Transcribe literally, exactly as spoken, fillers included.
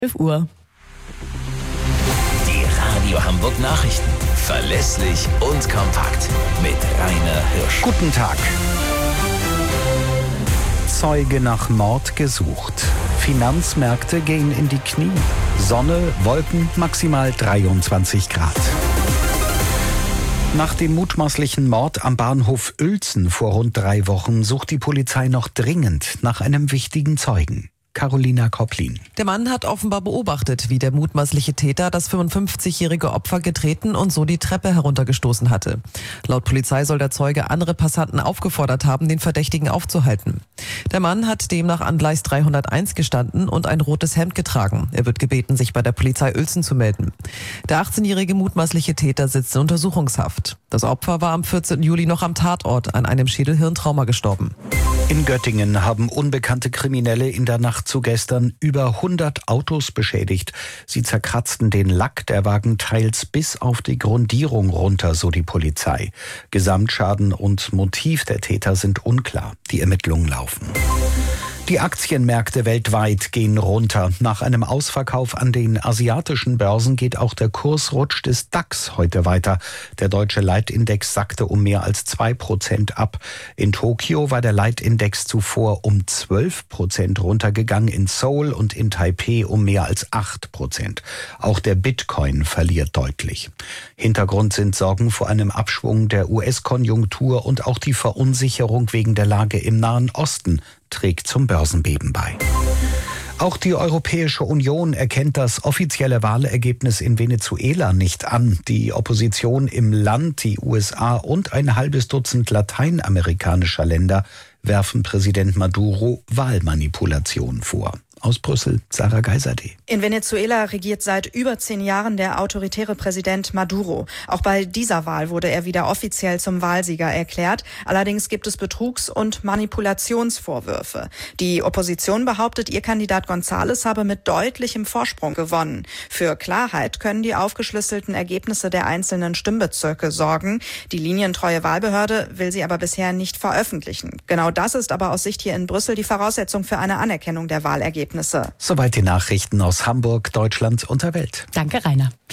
elf Uhr. Die Radio Hamburg Nachrichten. Verlässlich und kompakt. Mit Rainer Hirsch. Guten Tag. Zeuge nach Mord gesucht. Finanzmärkte gehen in die Knie. Sonne, Wolken, maximal dreiundzwanzig Grad. Nach dem mutmaßlichen Mord am Bahnhof Uelzen vor rund drei Wochen sucht die Polizei noch dringend nach einem wichtigen Zeugen. Carolina Kopplin. Der Mann hat offenbar beobachtet, wie der mutmaßliche Täter das fünfundfünfzigjährige Opfer getreten und so die Treppe heruntergestoßen hatte. Laut Polizei soll der Zeuge andere Passanten aufgefordert haben, den Verdächtigen aufzuhalten. Der Mann hat demnach an Gleis dreihunderteins gestanden und ein rotes Hemd getragen. Er wird gebeten, sich bei der Polizei Uelzen zu melden. Der achtzehnjährige mutmaßliche Täter sitzt in Untersuchungshaft. Das Opfer war am vierzehnten Juli noch am Tatort an einem Schädelhirntrauma gestorben. In Göttingen haben unbekannte Kriminelle in der Nacht zu gestern über hundert Autos beschädigt. Sie zerkratzten den Lack der Wagen teils bis auf die Grundierung runter, so die Polizei. Gesamtschaden und Motiv der Täter sind unklar. Die Ermittlungen laufen. Die Aktienmärkte weltweit gehen runter. Nach einem Ausverkauf an den asiatischen Börsen geht auch der Kursrutsch des DAX heute weiter. Der deutsche Leitindex sackte um mehr als zwei Prozent ab. In Tokio war der Leitindex zuvor um zwölf Prozent runtergegangen, in Seoul und in Taipei um mehr als acht Prozent. Auch der Bitcoin verliert deutlich. Hintergrund sind Sorgen vor einem Abschwung der U S-Konjunktur und auch die Verunsicherung wegen der Lage im Nahen Osten trägt zum Börsenbeben bei. Auch die Europäische Union erkennt das offizielle Wahlergebnis in Venezuela nicht an. Die Opposition im Land, die U S A und ein halbes Dutzend lateinamerikanischer Länder werfen Präsident Maduro Wahlmanipulation vor. Aus Brüssel, Sarah Geiserde. In Venezuela regiert seit über zehn Jahren der autoritäre Präsident Maduro. Auch bei dieser Wahl wurde er wieder offiziell zum Wahlsieger erklärt. Allerdings gibt es Betrugs- und Manipulationsvorwürfe. Die Opposition behauptet, ihr Kandidat González habe mit deutlichem Vorsprung gewonnen. Für Klarheit können die aufgeschlüsselten Ergebnisse der einzelnen Stimmbezirke sorgen. Die linientreue Wahlbehörde will sie aber bisher nicht veröffentlichen. Genau das ist aber aus Sicht hier in Brüssel die Voraussetzung für eine Anerkennung der Wahlergebnisse. Soweit die Nachrichten aus Hamburg, Deutschland und der Welt. Danke, Rainer.